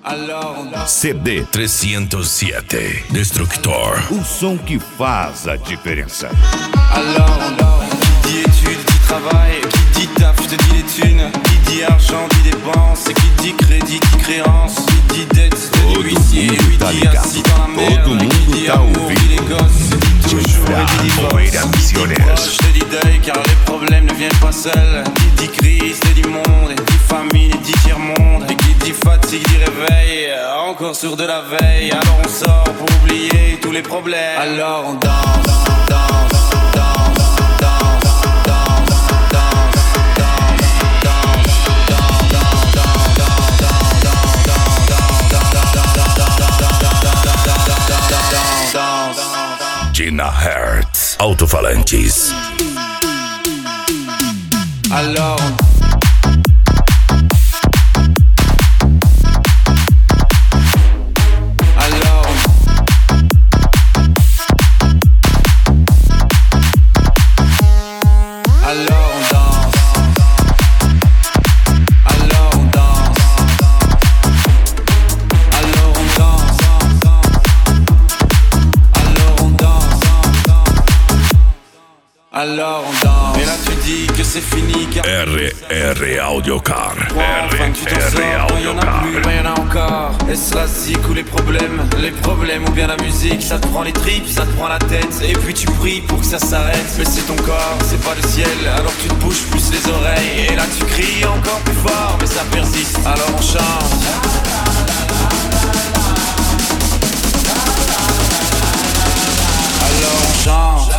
CD 307 Destructor. O som que faz a diferença. Qui dit études, dit travail, qui dit taf, je te dis les thunes. Qui dit argent, dit dépenses. Qui dit crédit, dit créance. Qui dit dette, te dit huissier. Lui dit assis dans la merde. Qui dit amour, dit les gosses. Dit toujours et dit divorce. Qui dit proche, te dit deuil, car les problèmes ne viennent pas seuls. Qui dit crise, te dit monde. Et dit famine, et dit tiers-monde. Et qui dit fatigue, dit réveil. Encore sur de la veille. Alors on sort pour oublier tous les problèmes. Alors on danse, danse, danse. Gina Hertz, alto-falantes. Alors on danse. Et là tu dis que c'est fini car RR Audiocar. enfin tu t'en sors. Quand y'en a plus, ben y'en a encore. Est-ce la zik ou les problèmes ou bien la musique. Ça te prend les tripes, ça te prend la tête. Et puis tu pries pour que ça s'arrête. Mais c'est ton corps, c'est pas le ciel. Alors tu te bouges plus les oreilles. Et là tu cries encore plus fort. Mais ça persiste, alors on chante. Alors on chante.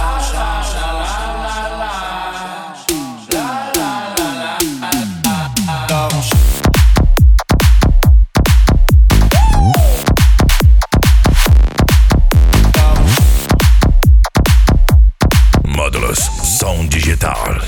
Módulos som digital.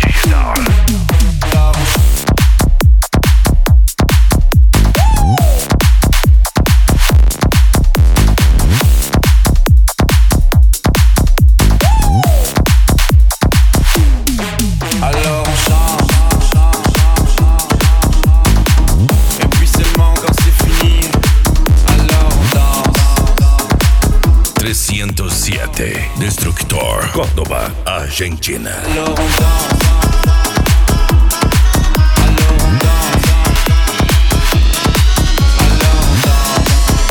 Alors on chante. Et puis seulement quand c'est fini. Alors on danse. 307 Destructor, Córdoba, Argentina. Alors on danse. Alors on danse. Alors on danse.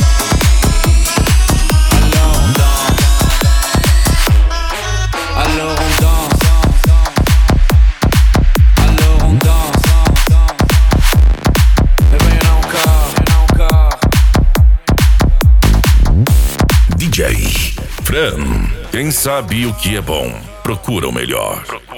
Alors on danse. Alors on danse. Et ben y'en a encore. DJ Fran, quem sabe o que é bom, procura o melhor.